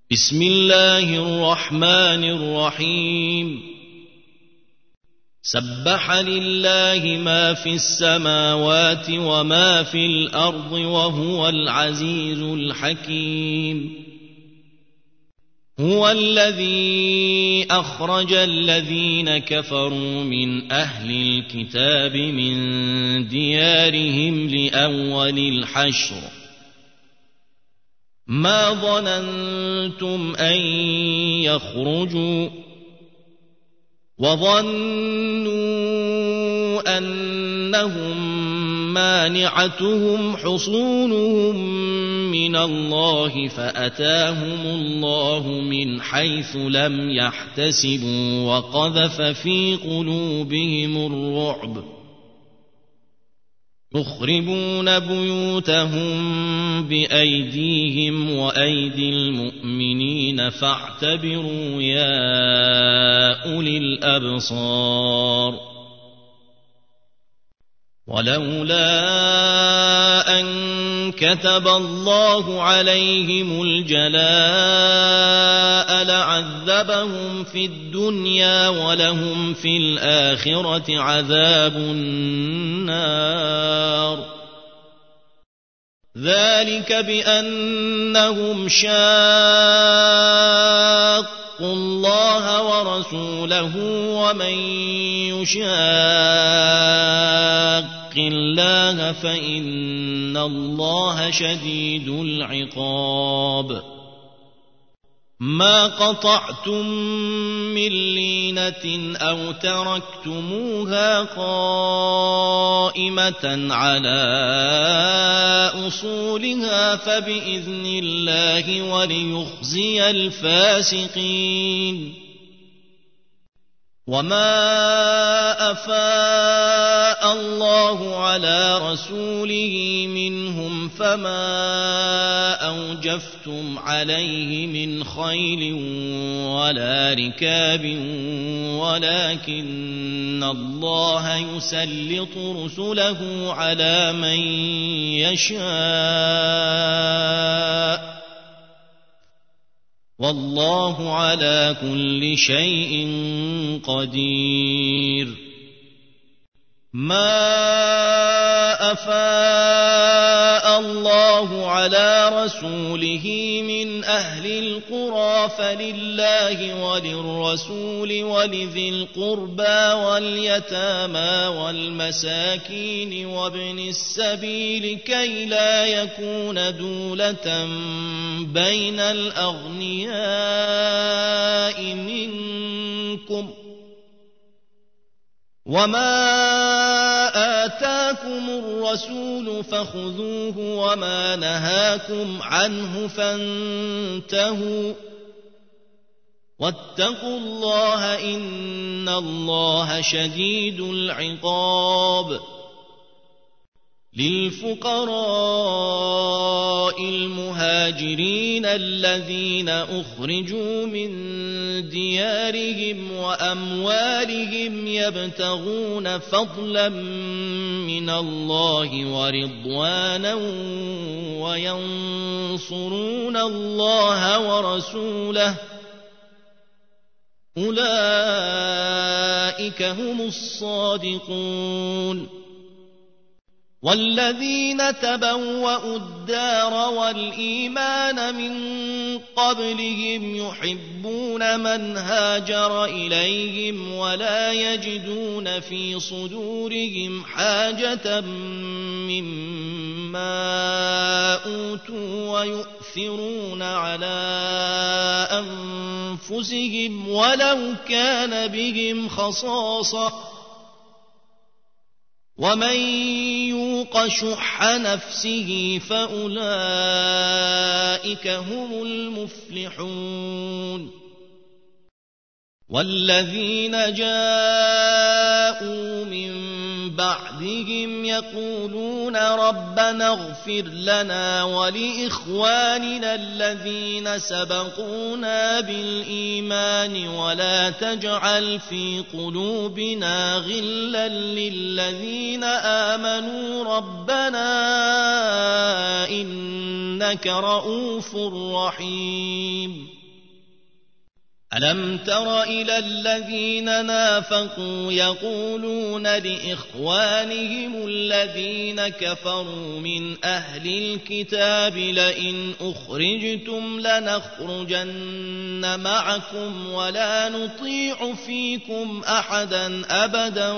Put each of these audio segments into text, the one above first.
بسم الله الرحمن الرحيم سبح لله ما في السماوات وما في الأرض وهو العزيز الحكيم هو الذي أخرج الذين كفروا من أهل الكتاب من ديارهم لأول الحشر ما ظننتم أن يخرجوا وظنوا أنهم مانعتهم حصونهم من الله فأتاهم الله من حيث لم يحتسبوا وقذف في قلوبهم الرعب يخربون بيوتهم بأيديهم وأيدي المؤمنين فاعتبروا يا أولي الأبصار ولولا أن كتب الله عليهم الجلاء لعذبهم في الدنيا ولهم في الآخرة عذاب النار ذلك بأنهم شاقوا الله ورسوله ومن يشاق الله فإن الله شديد العقاب ما قطعتم من لينة أو تركتموها قائمة على أصولها فبإذن الله وليخزي الفاسقين وما أفاء الله على رسوله منهم فما أوجفتم عليه من خيل ولا ركاب ولكن الله يسلط رسله على من يشاء والله على كل شيء قدير ما أفاء الله على رسوله من أهل القرى فلله وللرسول ولذي القربى واليتامى والمساكين وابن السبيل كي لا يكون دولة بين الأغنياء منكم وما آتاكم الرسول فخذوه وما نهاكم عنه فانتهوا واتقوا الله إن الله شديد العقاب للفقراء المهاجرين الذين أخرجوا من ديارهم وأموالهم يبتغون فضلا من الله ورضوانا وينصرون الله ورسوله أولئك هم الصادقون والذين تبوأوا الدار والإيمان من قبلهم يحبون من هاجر إليهم ولا يجدون في صدورهم حاجة مما أوتوا ويؤثرون على أنفسهم ولو كان بهم خصاصة ومن يوق شح نفسه فأولئك هم المفلحون والذين جاءوا من بعدهم بعضهم يقولون ربنا اغفر لنا ولإخواننا الذين سبقونا بالإيمان ولا تجعل في قلوبنا غلا للذين آمنوا ربنا إنك رؤوف رحيم ألم تر إلى الذين نافقوا يقولون لإخوانهم الذين كفروا من أهل الكتاب لئن أخرجتم لنخرجن معكم ولا نطيع فيكم أحدا أبدا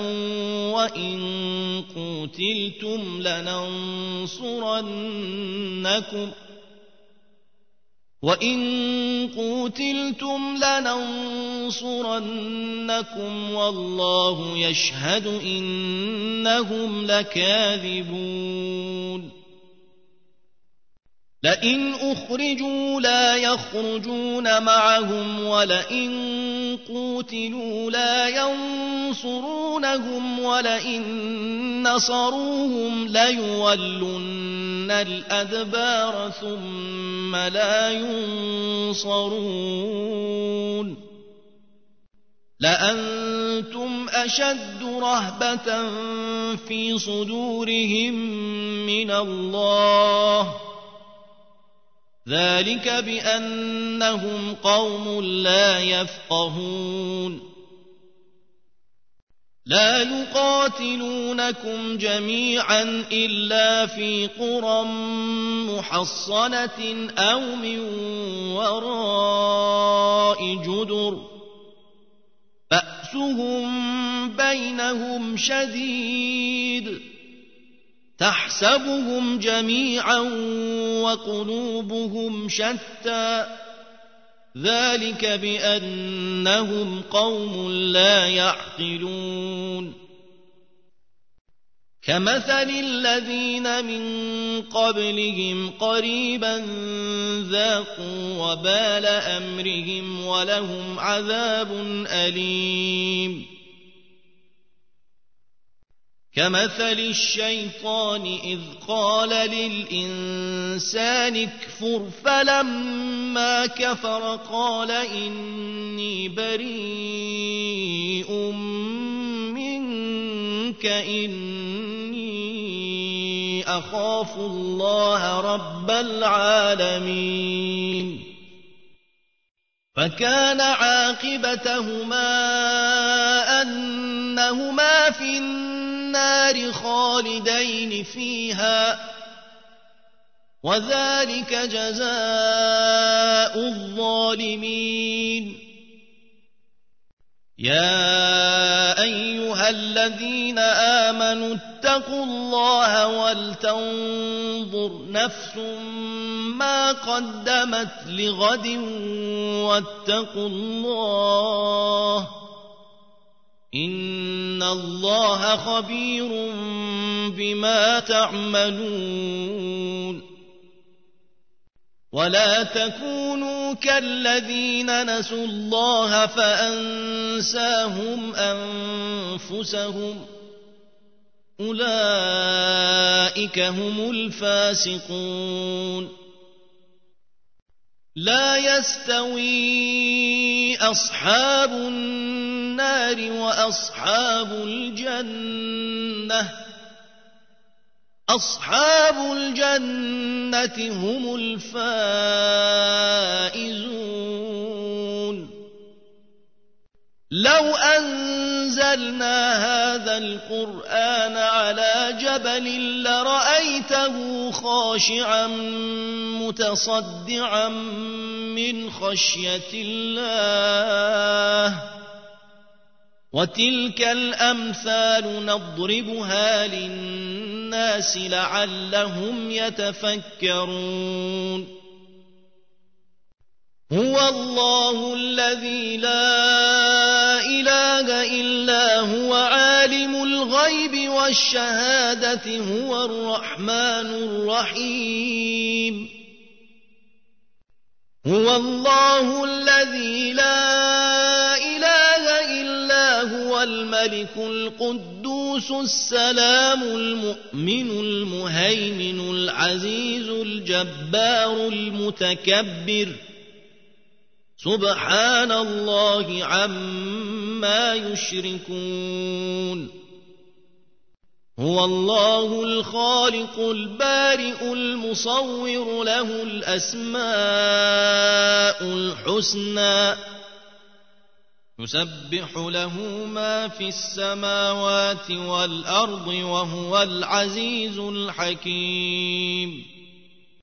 وإن قوتلتم لننصرنكم والله يشهد إنهم لكاذبون لئن أخرجوا لا يخرجون معهم ولئن قوتلوا لا ينصرونهم ولئن نصروهم ليولن الأدبار ثم لا ينصرون لأنتم أشد رهبة في صدورهم من الله ذلك بأنهم قوم لا يفقهون لا يقاتلونكم جميعا إلا في قرى محصنة أو من وراء جدر بأسهم بينهم شديد تحسبهم جميعا وقلوبهم شتى ذلك بأنهم قوم لا يعقلون كمثل الذين من قبلهم قريبا ذاقوا وبال أمرهم ولهم عذاب أليم كمثل الشيطان إذ قال للإنسان اكفر فلما كفر قال إني بريء منك إني أخاف الله رب العالمين فكان عاقبتهما أنهما في النار خالدين فيها وذلك جزاء الظالمين يا أيها الذين آمنوا اتقوا الله ولتنظر نفس ما قدمت لغد واتقوا الله إن الله خبير بما تعملون ولا تكونوا كالذين نسوا الله فأنساهم أنفسهم أولئك هم الفاسقون لا يستوي أصحاب النار وأصحاب الجنة أصحاب الجنة هم الفائزون لو أنزلنا هذا القرآن على جبل لرأيته خاشعا متصدعا من خشية الله وتلك الأمثال نضربها للناس لعلهم يتفكرون هو الله الذي لا إله إلا هو عالم الغيب والشهادة هو الرحمن الرحيم هو الله الذي لا إله إلا هو الملك القدوس القدوس السلام المؤمن المهيمن العزيز الجبار المتكبر سبحان الله عما يشركون هو الله الخالق البارئ المصور له الأسماء الحسنى يسبح له ما في السماوات والأرض وهو العزيز الحكيم